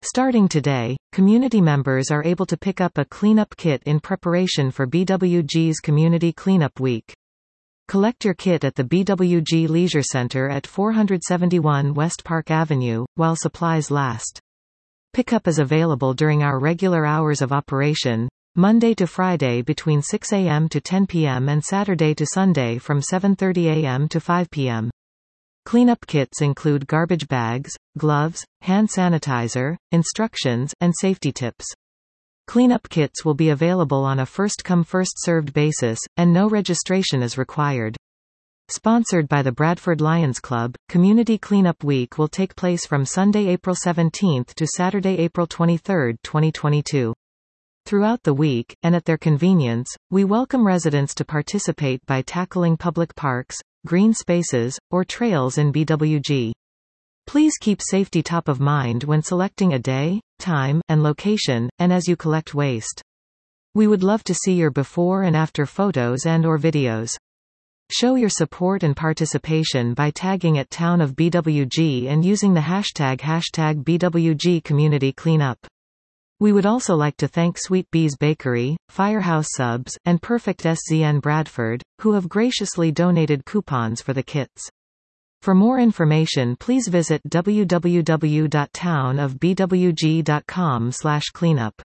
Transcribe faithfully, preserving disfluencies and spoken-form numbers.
Starting today, community members are able to pick up a cleanup kit in preparation for B W G's Community Cleanup Week. Collect your kit at the B W G Leisure Center at four seventy-one West Park Avenue, while supplies last. Pickup is available during our regular hours of operation, Monday to Friday between six a m to ten p m and Saturday to Sunday from seven thirty a m to five p m Cleanup kits include garbage bags, gloves, hand sanitizer, instructions, and safety tips. Cleanup kits will be available on a first-come first-served basis, and no registration is required. Sponsored by the Bradford Lions Club, Community Cleanup Week will take place from Sunday, April seventeenth to Saturday, April twenty-third, twenty twenty-two. Throughout the week, and at their convenience, we welcome residents to participate by tackling public parks, green spaces, or trails in B W G. Please keep safety top of mind when selecting a day, time, and location, and as you collect waste. We would love to see your before and after photos and or videos. Show your support and participation by tagging at Town of B W G and using the hashtag hashtag B W G Community Cleanup. We would also like to thank Sweet Bees Bakery, Firehouse Subs, and Perfect S Z N Bradford, who have graciously donated coupons for the kits. For more information, please visit w w w dot town of b w g dot com slash cleanup.